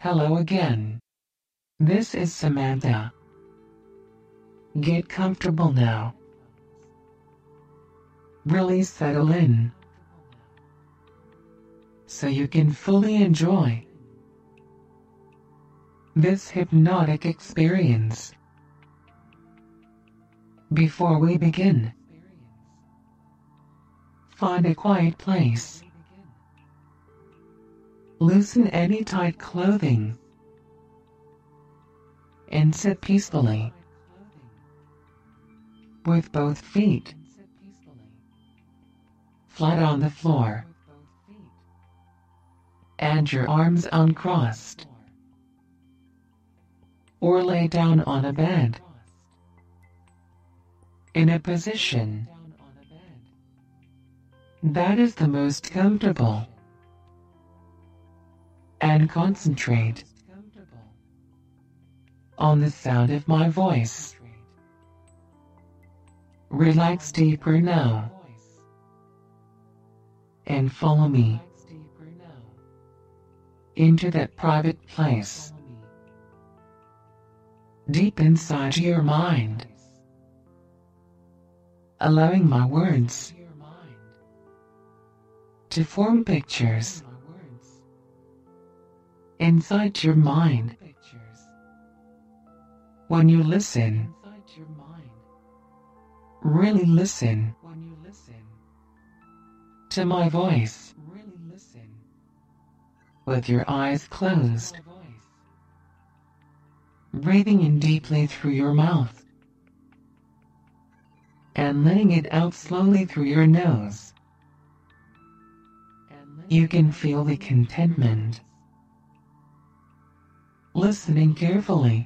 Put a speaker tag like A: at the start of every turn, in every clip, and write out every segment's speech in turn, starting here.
A: Hello again. This is Samantha. Get comfortable now. Really settle in so you can fully enjoy this hypnotic experience. Before we begin, find a quiet place. Loosen any tight clothing and sit peacefully with both feet flat on the floor and your arms uncrossed, or lay down on a bed in a position that is the most comfortable, and concentrate on the sound of my voice. Relax deeper now and follow me into that private place deep inside your mind, allowing my words to form pictures inside your mind. When you listen, really listen to my voice with your eyes closed, breathing in deeply through your mouth and letting it out slowly through your nose. You can feel the contentment. Listening carefully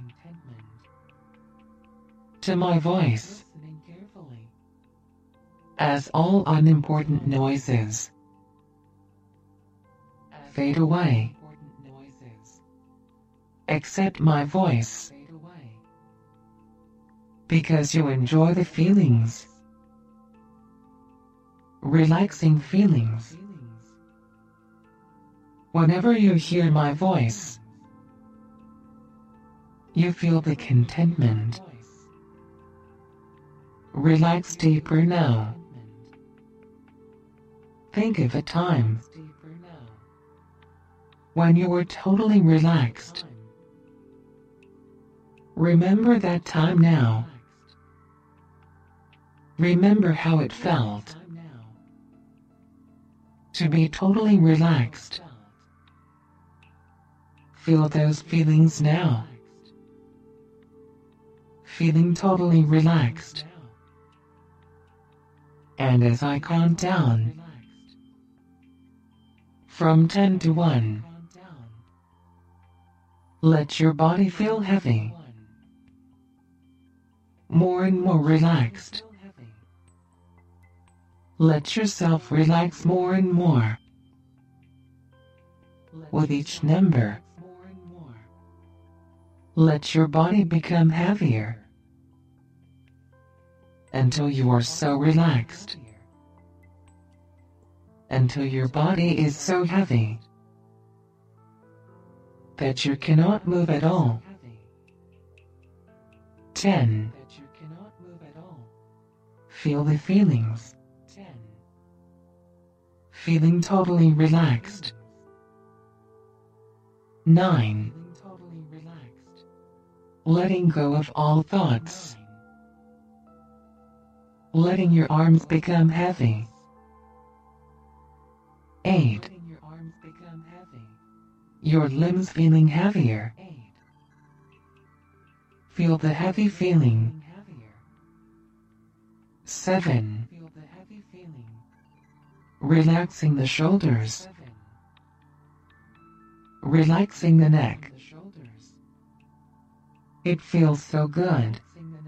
A: to my voice as all unimportant noises fade away, except my voice, because you enjoy the feelings, relaxing feelings. Whenever you hear my voice, you feel the contentment. Relax deeper now. Think of a time when you were totally relaxed. Remember that time now. Remember how it felt to be totally relaxed. Feel those feelings now. Feeling totally relaxed. And as I count down from 10 to 1, let your body feel heavy, more and more relaxed. Let yourself relax more and more with each number. Let your body become heavier until you are so relaxed, until your body is so heavy that you cannot move at all. 10. Feel the feelings. Feeling totally relaxed. 9. Letting go of all thoughts. Letting your arms become heavy. 8. Your limbs feeling heavier. Feel the heavy feeling. 7. Relaxing the shoulders. Relaxing the neck. It feels so good.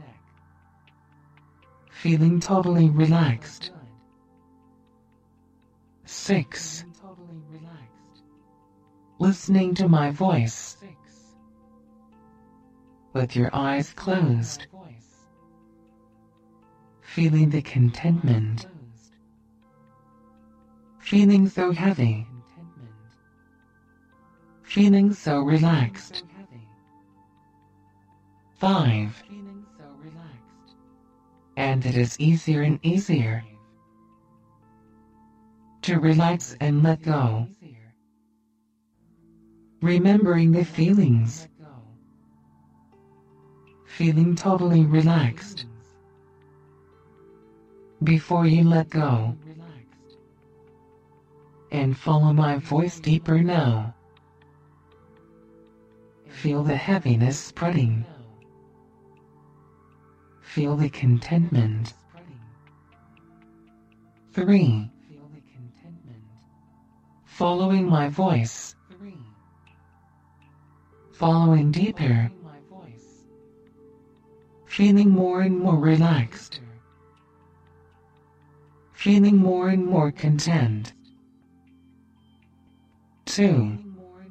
A: Feeling totally relaxed. 6. Listening to my voice with your eyes closed. Feeling the contentment. Feeling so heavy. feeling so relaxed. 5. And it is easier and easier to relax and let go. Remembering the feelings. Feeling totally relaxed. Before you let go. And follow my voice deeper now. Feel the heaviness spreading. Feel the contentment. 3. Following my voice. Following deeper. Feeling more and more relaxed. Feeling more and more content. 2.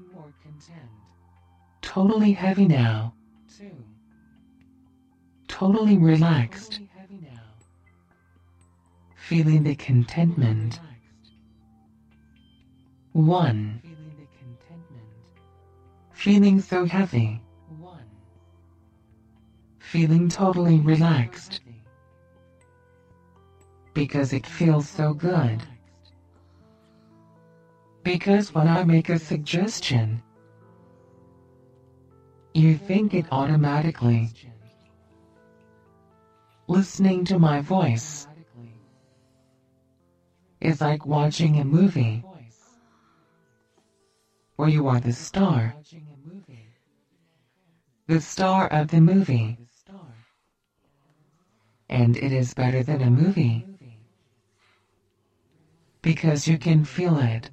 A: Totally heavy now. Totally relaxed. Feeling the contentment. 1. Feeling so heavy. Feeling totally relaxed. Because it feels so good. Because when I make a suggestion, you think it automatically. Listening to my voice is like watching a movie where you are the star of the movie, and it is better than a movie because you can feel it,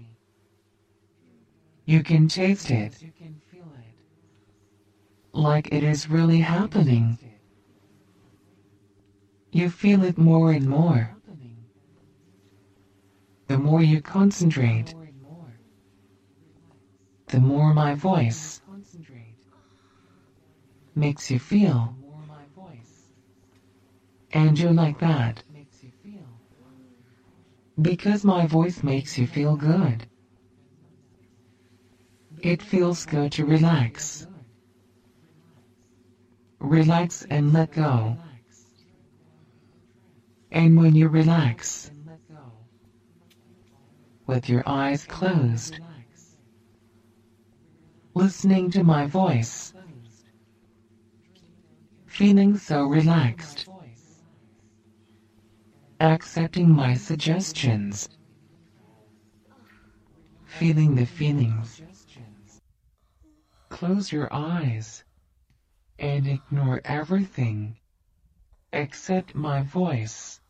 A: you can taste it, like it is really happening. You feel it more and more. The more you concentrate, the more my voice makes you feel. And you like that. Because my voice makes you feel good. It feels good to relax. Relax and let go. And when you relax, with your eyes closed, listening to my voice, feeling so relaxed, accepting my suggestions, feeling the feelings. Close your eyes and ignore everything except my voice.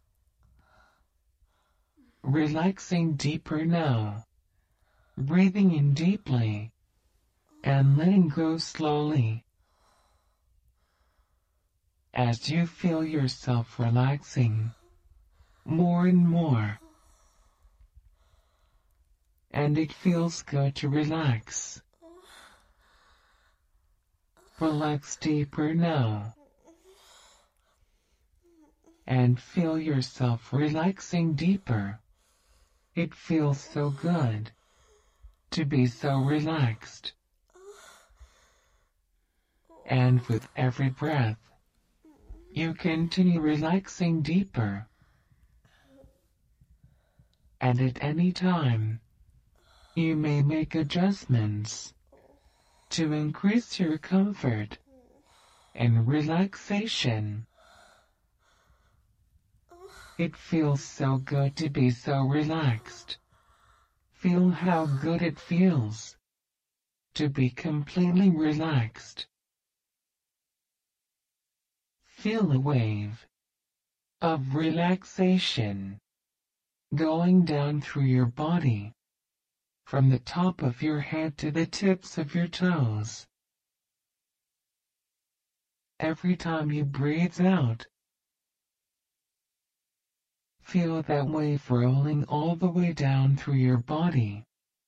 A: Relaxing deeper now, breathing in deeply and letting go slowly. As you feel yourself relaxing more and more, and it feels good to relax. Relax deeper now, and feel yourself relaxing deeper. It feels so good to be so relaxed. And with every breath, you continue relaxing deeper. And at any time, you may make adjustments to increase your comfort and relaxation. It feels so good to be so relaxed. Feel how good it feels to be completely relaxed. Feel a wave of relaxation going down through your body, from the top of your head to the tips of your toes. Every time you breathe out, feel that wave rolling all the way down through your body.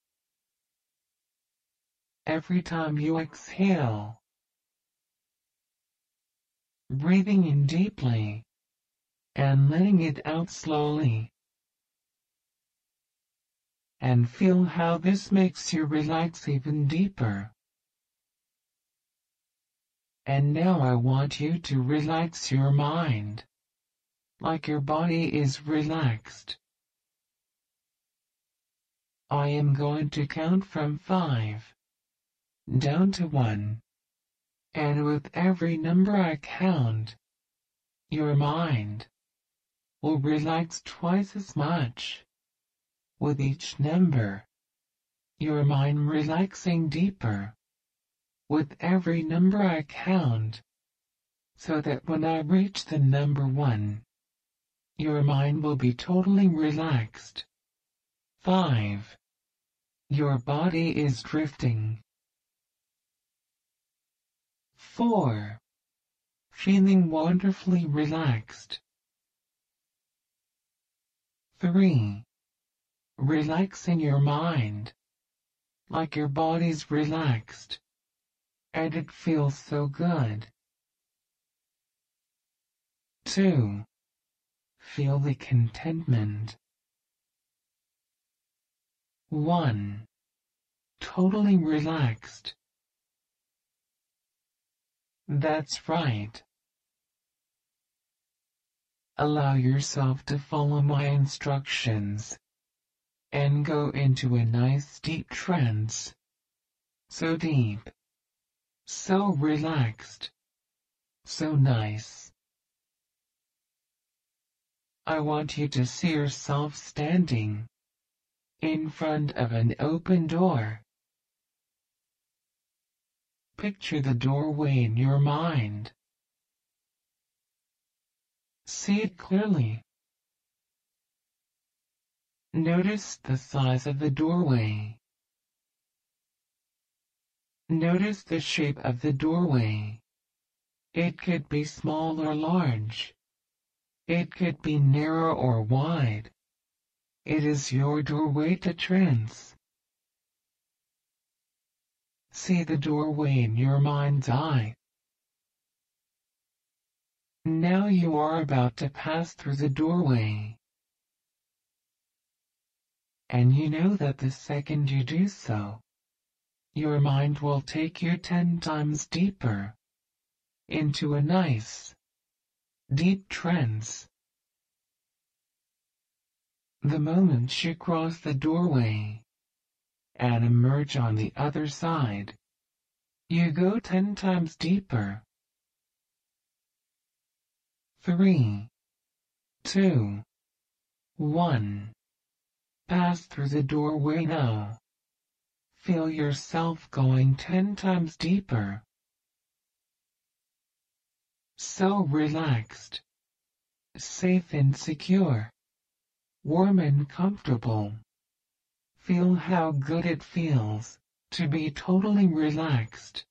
A: Every time you exhale, breathing in deeply and letting it out slowly. and feel how this makes you relax even deeper. And now I want you to relax your mind, like your body is relaxed. I am going to count from 5 down to 1, and with every number I count, your mind will relax twice as much. With each number, your mind relaxing deeper. With every number I count, so that when I reach the number 1, your mind will be totally relaxed. 5. Your body is drifting. 4. Feeling wonderfully relaxed. 3. Relaxing your mind, like your body's relaxed, and it feels so good. 2. Feel the contentment. 1. Totally relaxed. That's right. Allow yourself to follow my instructions and go into a nice deep trance. So deep, so relaxed, so nice. I want you to see yourself standing in front of an open door. Picture the doorway in your mind. See it clearly. Notice the size of the doorway. Notice the shape of the doorway. It could be small or large. It could be narrow or wide. It is your doorway to trance. See the doorway in your mind's eye. Now you are about to pass through the doorway. And you know that the second you do so, your mind will take you 10 times deeper into a nice, deep trance. The moment you cross the doorway and emerge on the other side, you go 10 times deeper. 3, 2, 1. Pass through the doorway now. Feel yourself going 10 times deeper. So relaxed, safe and secure, warm and comfortable. Feel how good it feels to be totally relaxed.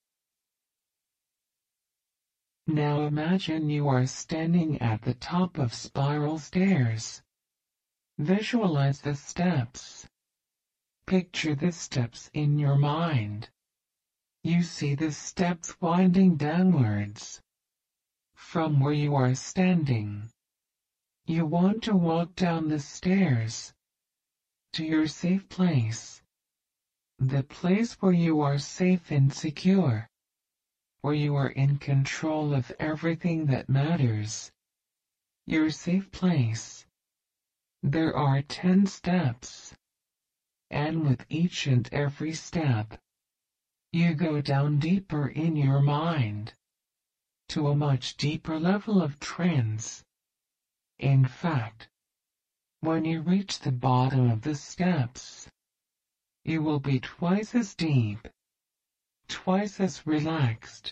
A: Now imagine you are standing at the top of spiral stairs. Visualize the steps. Picture the steps in your mind. You see the steps winding downwards. From where you are standing, you want to walk down the stairs to your safe place. The place where you are safe and secure, where you are in control of everything that matters. Your safe place. There are 10 steps, and with each and every step, you go down deeper in your mind, to a much deeper level of trance. In fact, when you reach the bottom of the steps, you will be twice as deep, twice as relaxed.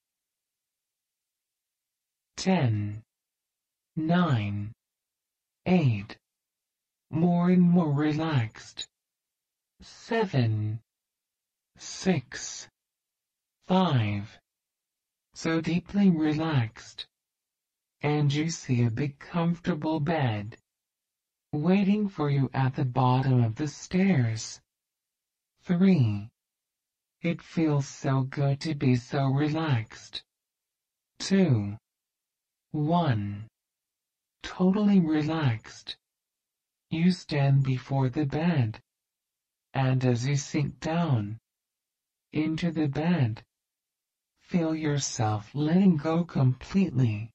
A: 10, 9, 8. More and more relaxed. 7, 6, 5. So deeply relaxed. And you see a big comfortable bed waiting for you at the bottom of the stairs. 3. It feels so good to be so relaxed. 2, 1. Totally relaxed. You stand before the bed. And as you sink down into the bed, feel yourself letting go completely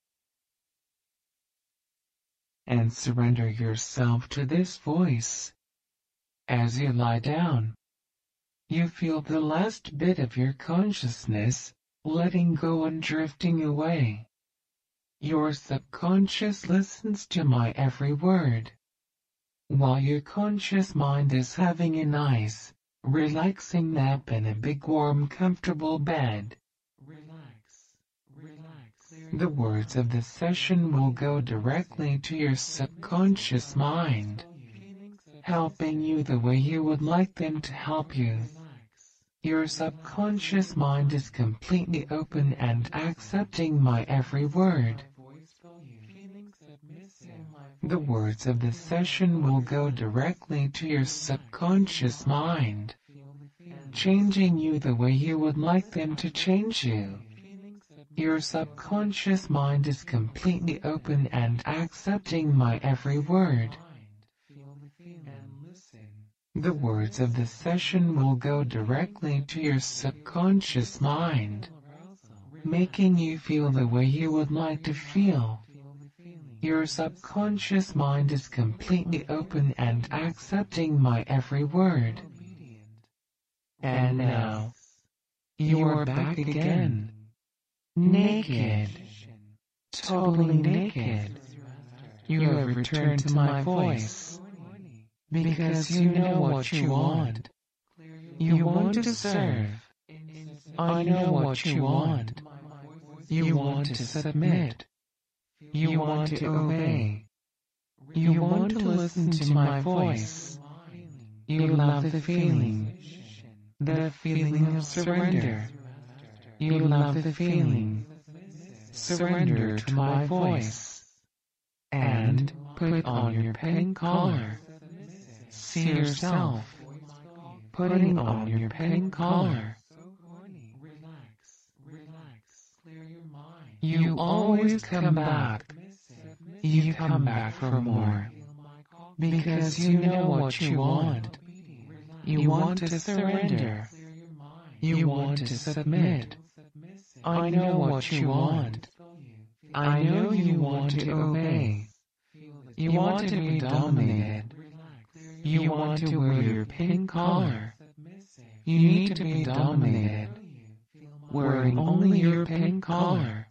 A: and surrender yourself to this voice. As you lie down, you feel the last bit of your consciousness letting go and drifting away. Your subconscious listens to my every word, while your conscious mind is having a nice, relaxing nap in a big warm comfortable bed. Relax, relax. The words of the session will go directly to your subconscious mind, helping you the way you would like them to help you. Your subconscious mind is completely open and accepting my every word. The words of the session will go directly to your subconscious mind, changing you the way you would like them to change you. Your subconscious mind is completely open and accepting my every word. The words of the session will go directly to your subconscious mind, making you feel the way you would like to feel. Your subconscious mind is completely open and accepting my every word. And now, you are back again. Naked. Totally naked. You have returned to my voice. Because you know what you want. You want to serve. I know what you want. You want to submit. You want to obey. You want to listen to my voice. You love the feeling of surrender. You love the feeling. Surrender to my voice. And put on your pink collar. See yourself putting on your pink collar. You always come back. You come back for more. Because you know what you want. You want to surrender. You want to submit. I know what you want. I know you want to obey. You want to be dominated. You want to wear your pink collar. You need to be dominated. Wearing only your pink collar.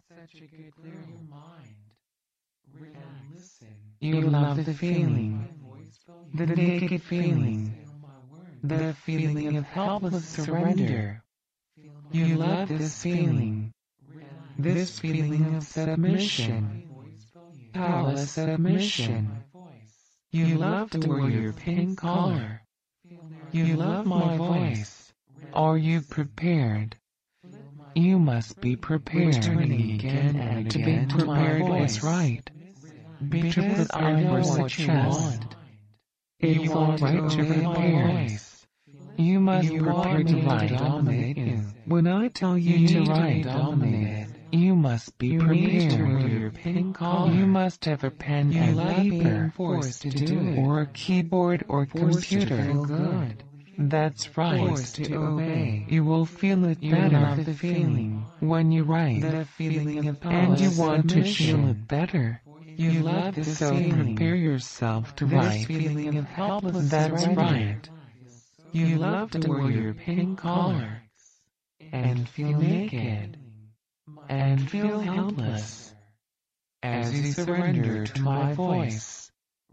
A: You love the feeling. The naked feeling. The feeling of helpless surrender. You love this feeling. This feeling of submission. Powerless submission. You love to wear your pink collar. You love my voice. Are you prepared? You must be prepared. Returning again and to be prepared is right. Because I know what you want. You want right to prepare. You must prepare to dominate you. When I tell you to write dominate, you must be prepared. To wear your pink collar. You must have a pen and paper, forced to do it, or a keyboard or computer. Feel good. That's right. Forced to obey. You will feel it better. You love the feeling when you write. The feeling of power. And you want to feel it better. You love this feeling. Prepare yourself to write. This feeling of helpless. That's right. You love to wear your pink collar and feel naked and feel helpless as you surrender to my voice.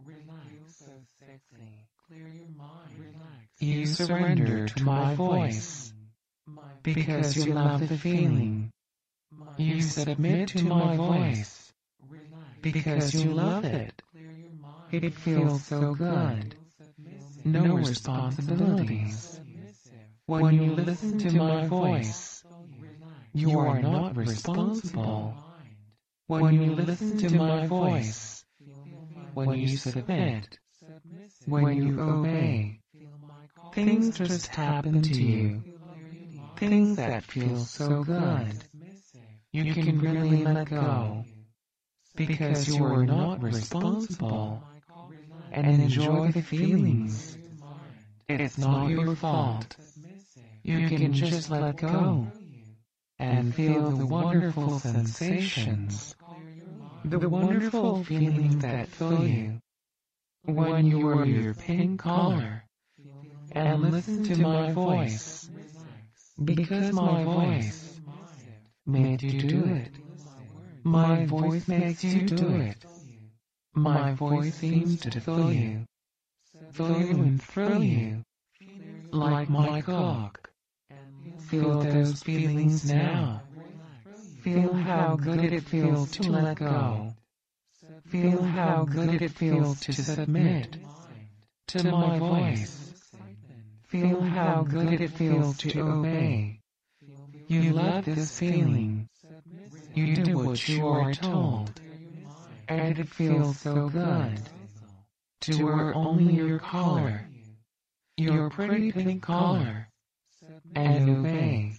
A: You surrender to my voice because you love the feeling. You submit to my voice because you love it. It feels so good. No responsibilities. When you listen to my voice, you are not responsible. When you listen to my voice, when you submit, when you obey, things just happen to you. Things that feel so good. You can really let go. Because you are not responsible. And enjoy the feelings. It's not your fault. You can just let go and feel the wonderful sensations, the wonderful feelings that fill you when you wear your pink collar and listen to my voice, because my voice made you do it. My voice makes you do it. My voice seems to fill you and thrill you, like my cock. Feel those feelings now. Feel how good it feels to let go. Feel how good it feels to submit to my voice. Feel how good it feels to obey. You love this feeling. You do what you are told. And it feels so good to wear only your collar, your pretty pink collar, and obey.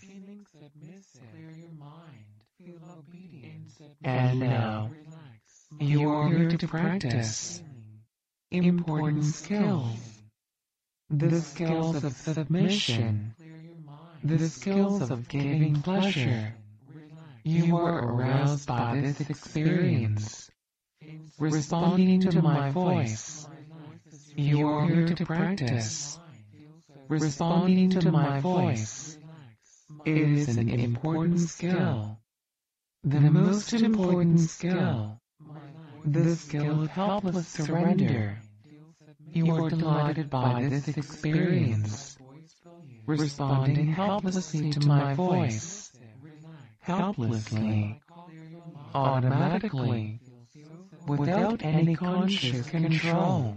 A: And now, you are here to practice important skills. The skills of submission, the skills of giving pleasure. You are aroused by this experience, responding to my voice. You are here to practice responding to my voice. It is an important skill, the most important skill, the skill of helpless surrender. You are delighted by this experience, responding helplessly to my voice, helplessly, automatically, without any conscious control.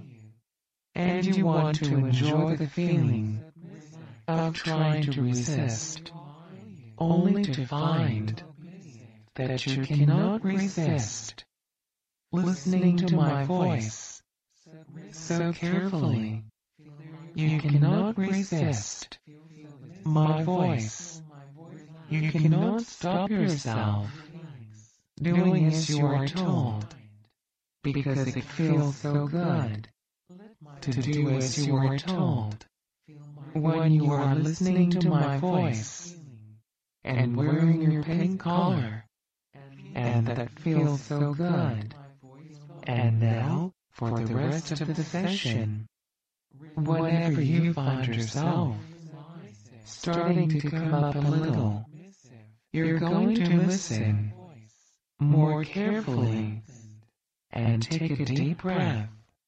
A: And you want to enjoy the feeling of trying to resist, only to find that you cannot resist. Listening to my voice so carefully, you cannot resist my voice. You cannot stop yourself doing as you are told, because it feels so good to do as you are told. When you are listening to my voice and wearing your pink collar, and that feels so good. And now, for the rest of the session, whenever you find yourself starting to come up a little, you're going to listen more carefully and take a deep breath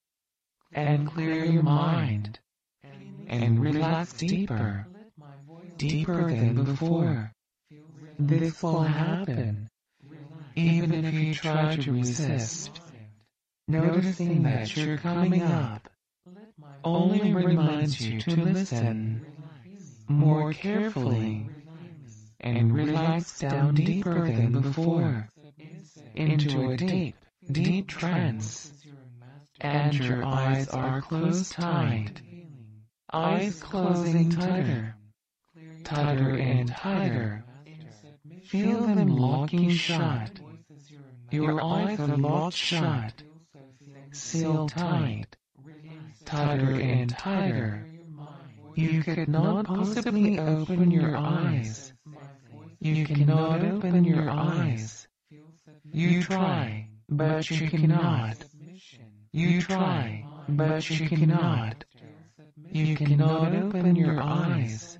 A: and clear your mind and relax deeper, deeper than before. This will happen even if you try to resist. Noticing that you're coming up only reminds you to listen more carefully and relax down deeper than before into a deep, deep trance. And your eyes are closed tight, eyes closing tighter, tighter and tighter. Feel them locking shut. Your eyes are locked shut, sealed tight, tighter and tighter. You could not possibly open your eyes. You cannot open your eyes. You try, but you cannot. You try, but you cannot. You cannot open your eyes.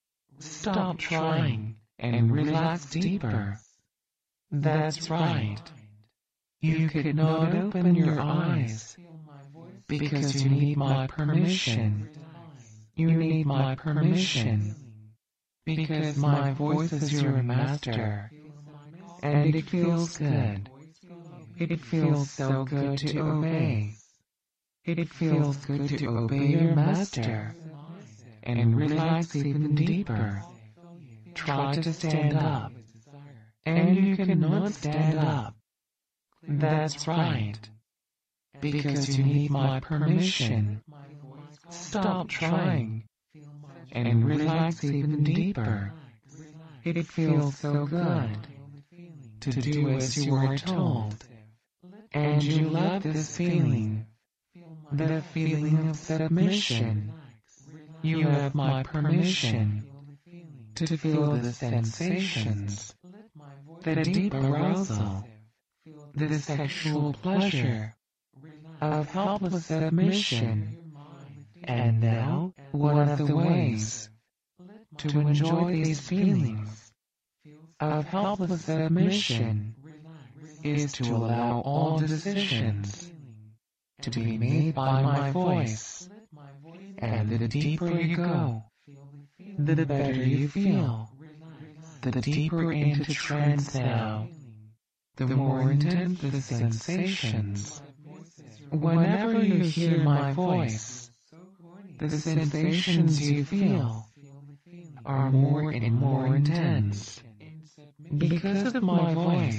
A: Stop trying and relax deeper. That's right. You could not open your eyes because you need my permission. You need my permission because my voice is your master, and it feels good. It feels so good to obey. It feels good to obey your master and relax even deeper. Try to stand up, and you cannot stand up. That's right, because you need my permission. Stop trying and relax even deeper. It feels so good to do as you are told. And you love this feeling, the feeling of submission, You have my permission to feel the sensations, the deep arousal, the sexual pleasure of helpless submission. And now, one of the ways to enjoy these feelings of helpless submission is to allow all decisions to be made by my voice. And the deeper you go, the better you feel. The deeper into trance now, the more intense the sensations. Whenever you hear my voice, the sensations you feel are more and more intense. Because of my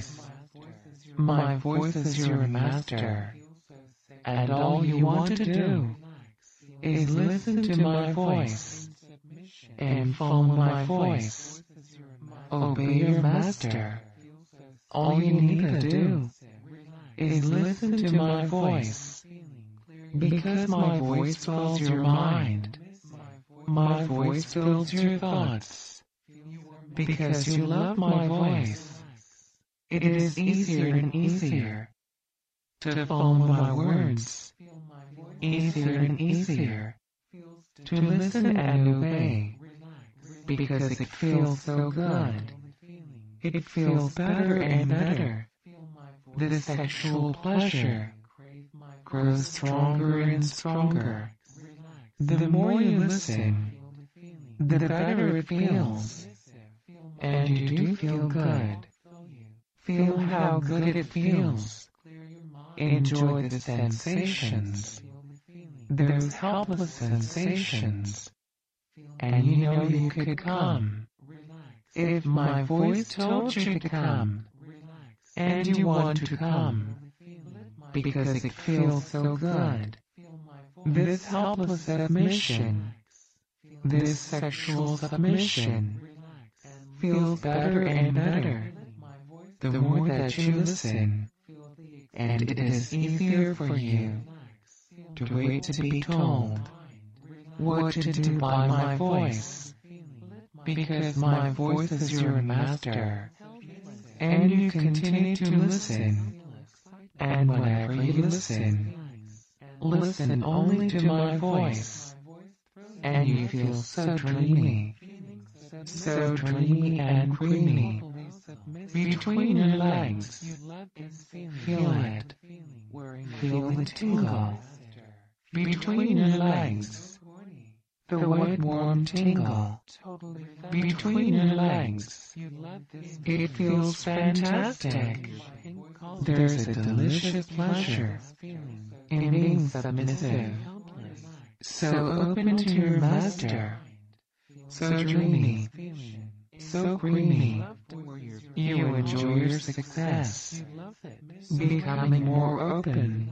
A: voice is your master, and all you want to do is listen to my voice and follow my voice. Obey your master. All you need to do is listen to my voice. Because my voice fills your mind. My voice fills your thoughts. Because you love my voice, it is easier and easier to follow my words. Easier and easier to listen and obey. Because it feels so good. It feels better and better. The sexual pleasure grows stronger and stronger. The more you listen, the better it feels. And you do feel good. Feel how good it feels. Enjoy the sensations. Those helpless sensations. And you know you could come. If my voice told you to come, and you want to come, because it feels so good. This helpless submission, this sexual submission, feels better and better the more that you listen, and it is easier for you to wait to be told what to do by my voice, because my voice is your master, and you continue to listen, and whenever you listen only to my voice, and you feel so dreamy and creamy between your legs. Feel it. Feel the tingle between your legs. The wet warm tingle between your legs. It feels fantastic. There's a delicious pleasure in being submissive. So open to your master. So dreamy. So creamy. You enjoy your success. Becoming more open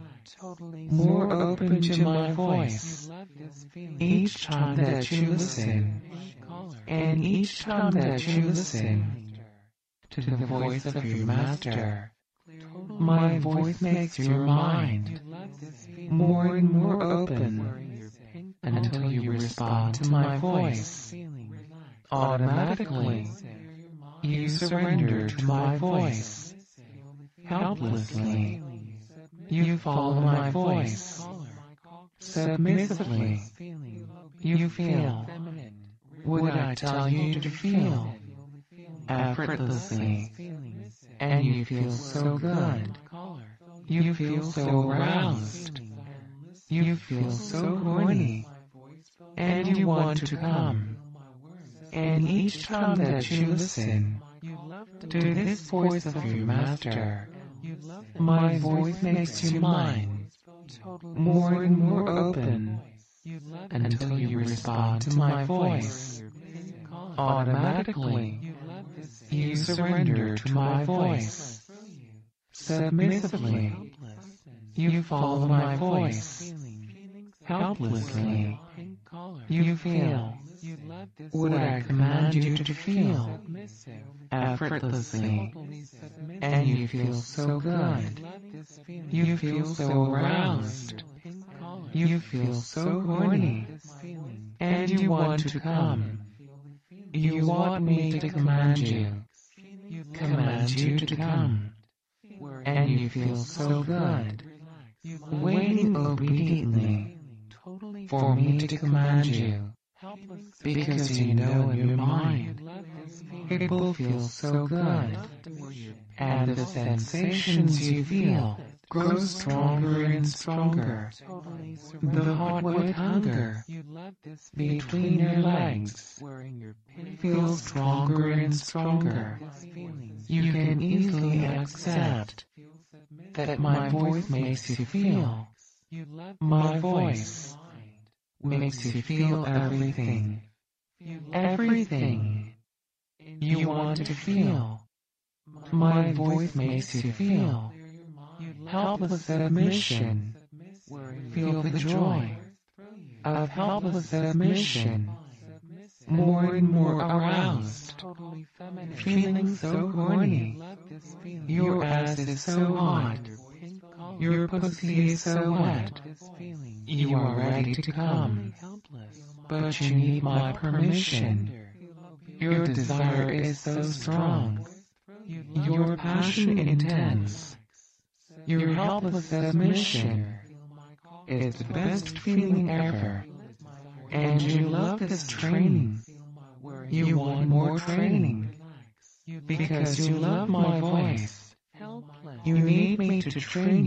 A: to my voice. Each time that you listen, and each time that you listen to the voice of your master, my voice makes your mind more and more open until you respond to my voice. Automatically, you surrender to my voice. Helplessly, you follow my voice. Submissively, you feel what I tell you to feel. Effortlessly, and you feel so good. You feel so aroused. You feel so horny, and you want to come. And each time that you listen to this voice of your master, my voice makes your mind more and more open until you respond to my voice. Automatically, you surrender to my voice. Submissively, you follow my voice. Helplessly, you feel what I command you to feel. Effortlessly, and you feel so good. You feel so aroused. You feel so horny, and you want to come. You want me to command you to come, and you feel so good, waiting obediently for me to command you, because you know in your mind it will feel so good, and the sensations you feel grow stronger and stronger. The hot wet hunger between your legs feels stronger and stronger. You can easily accept that my voice makes you feel. My voice makes you feel everything. Everything you want to feel. My voice makes you feel helpless submission. Feel the joy of helpless submission. More and more aroused, feeling so horny. Your ass is so hot. Your pussy is so wet. You are ready to come, but you need my permission. Your desire is so strong. Your passion intense. Your helpless submission is the best feeling ever. And you love this training. You want more training. Because you love my voice. You need me to train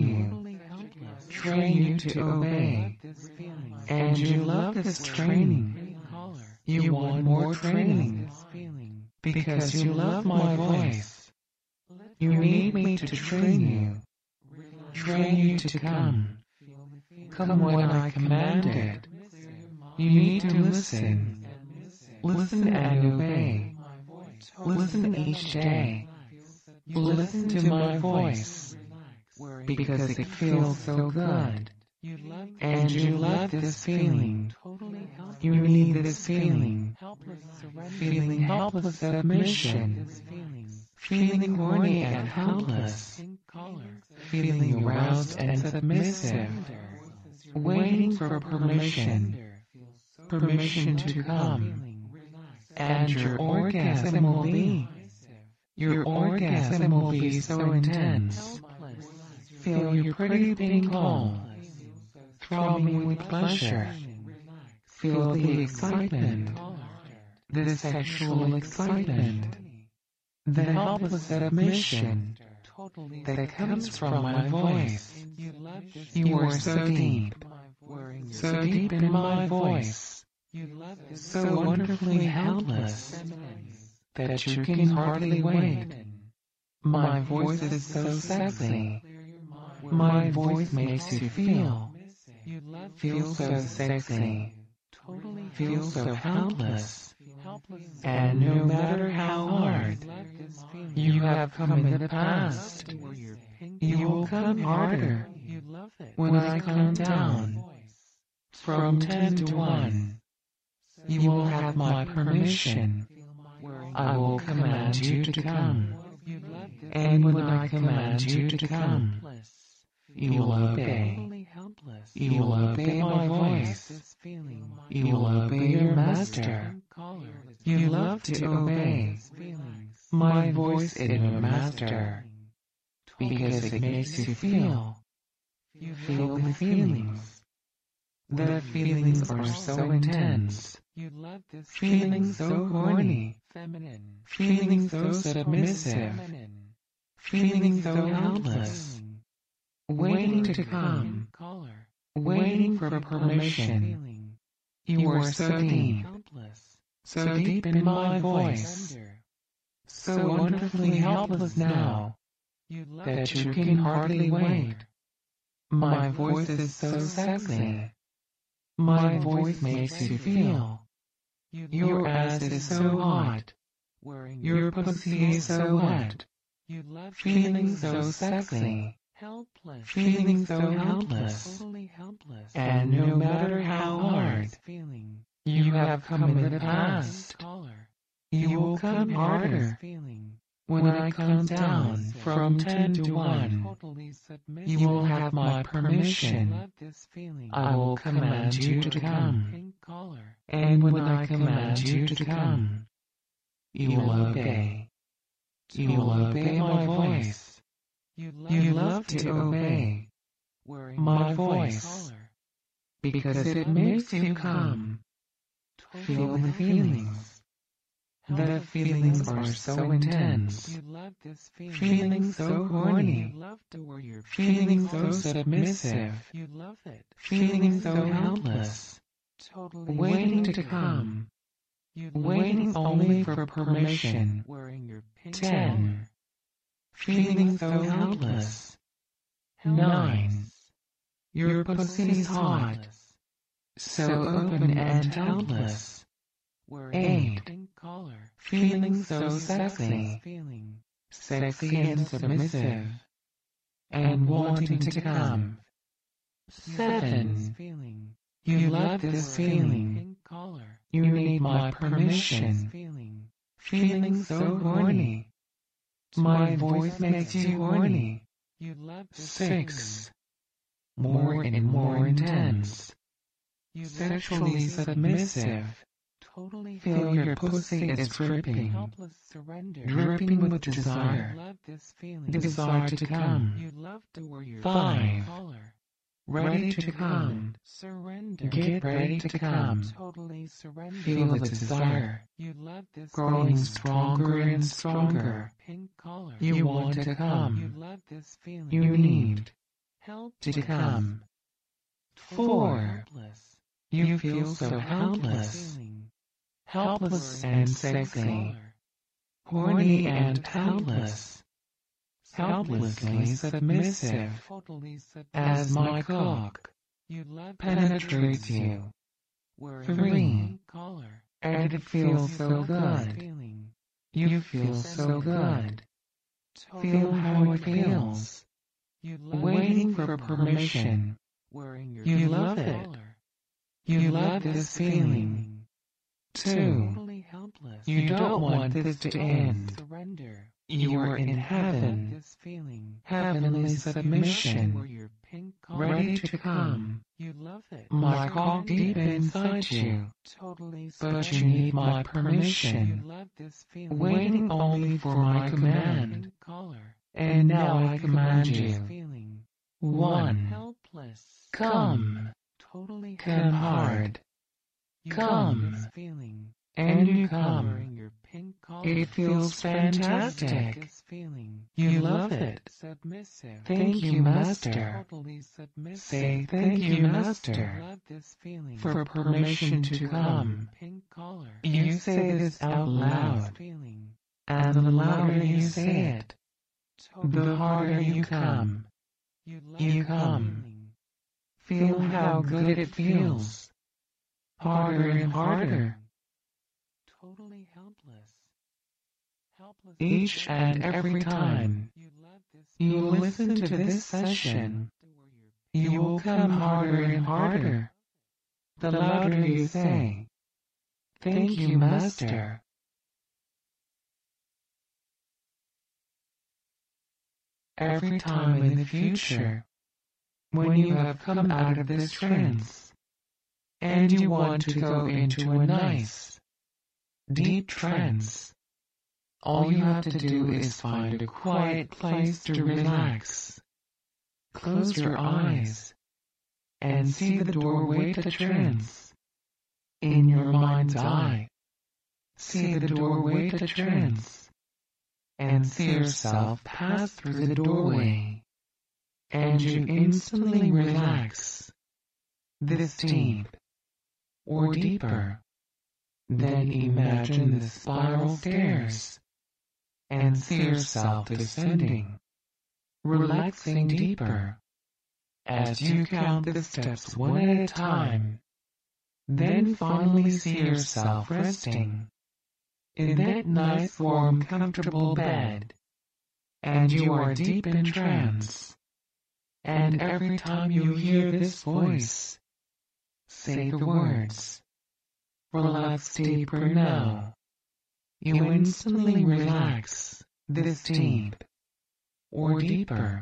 A: you to obey. And you love this training. You want more training. Because you love my voice. You need me to train you to come. Come when I command it. You need to listen. Listen and obey. Listen each day. Listen to my voice. Because it feels so good. And you love this feeling. You need this feeling. Feeling helpless submission. Feeling horny and helpless. Feeling aroused and submissive. Waiting for permission. Permission to come. And your orgasm will be. Your orgasm will be so intense. Feel your pretty pink hole throbbing with pleasure. Feel the excitement. The sexual excitement. The helpless submission that comes from my voice. You are so deep in my voice, so wonderfully helpless that you can hardly wait. My voice is so sexy. My voice makes you feel so sexy, feel so helpless, and no matter how hard you have come in the past, you will come harder when I come down from 10 to 1. You will have my permission. I will command you to come. And when I command you to come, you will obey. You will obey my voice. You will obey your master. You love to obey my voice in your master. Because it makes you feel the feelings. The feelings are so intense. Feeling so horny. Feeling so submissive. Feeling so helpless. Waiting to come. Waiting for permission. You are so deep in my voice. So wonderfully helpless now that you can hardly wait. My voice is so sexy. My voice makes you feel. Your ass is so hot. Your pussy is so wet. Feeling so sexy. Feeling so helpless. And no matter how hard you have come in the past, you will come harder When I count down from 10 to 1, you will have my permission. I will command you to come. And when I command you to come, you will obey. You will obey my voice. You love to obey my voice because it makes you come. Feel the feelings. The feelings are so intense. Feeling so horny. Feeling so submissive. Feeling so helpless. Waiting to come. Waiting only for permission. 10. Feeling so helpless. 9. Your pussy's hot. So open and helpless. 8. Feeling so sexy. Sexy and submissive. And wanting to come. 7. You love this feeling. You need my permission. Feeling so horny. My voice makes you horny. 6. More and more intense. Sexually submissive. Feel your pussy is dripping. Dripping with desire. Desire to come. 5. Ready to come. Get ready to come. Feel the desire. Growing stronger and stronger. You want to come. You need to come. 4. You feel so helpless. Helpless and sexy. Horny and helpless. Helplessly submissive. As my cock penetrates you. 3. And it feels so good. You feel so good. Feel how it feels. Waiting for permission. You love it. You love this feeling. 2. You don't want this to end. You are in heaven. Heavenly submission. Ready to come. My cock deep inside you. But you need my permission. Waiting only for my command. And now I command you. 1. Come. Come hard. Come. And you come. It feels fantastic. You love it. Thank you, Master. Say thank you, Master, for permission to come. You say this out loud. And the louder you say it, the harder you come. You come. Feel how good it feels. Harder and harder. Each and every time you listen to this session, you will come harder and harder. The louder you say, thank you, Master. Every time in the future, when you have come out of this trance, and you want to go into a nice, deep trance, all you have to do is find a quiet place to relax. Close your eyes and see the doorway to trance. In your mind's eye, see the doorway to trance, and see yourself pass through the doorway, and you instantly relax. This deep, or deeper. Then imagine the spiral stairs, and see yourself descending, relaxing deeper, as you count the steps one at a time. Then finally see yourself resting in that nice warm comfortable bed, and you are deep in trance. And every time you hear this voice, say the words, relax deeper now. You instantly relax. this deep, or deeper.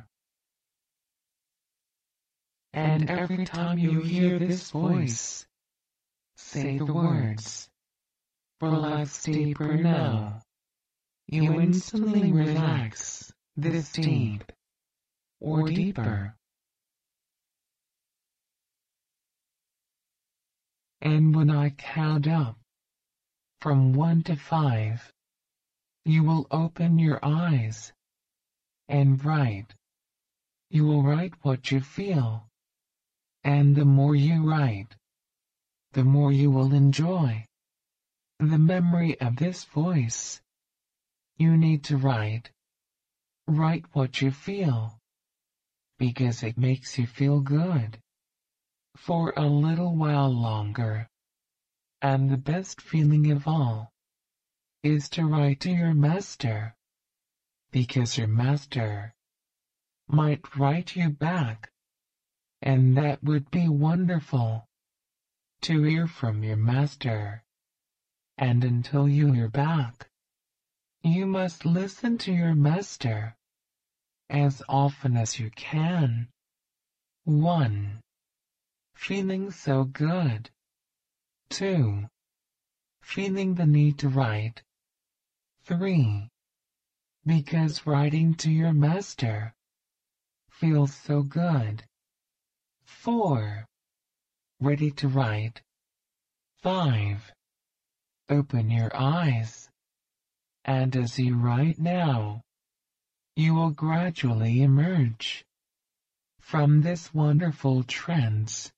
A: And every time you hear this voice, say the words, relax deeper now. You instantly relax this deep, or deeper. And when I count up from 1 to 5, you will open your eyes and write. You will write what you feel. And the more you write, the more you will enjoy the memory of this voice. You need to write. Write what you feel, because it makes you feel good for a little while longer. And the best feeling of all is to write to your master, because your master might write you back, and that would be wonderful to hear from your master. And until you hear back, you must listen to your master as often as you can. 1. Feeling so good. 2. Feeling the need to write. 3. Because writing to your master feels so good. 4. Ready to write. 5. Open your eyes. And as you write now, you will gradually emerge from this wonderful trance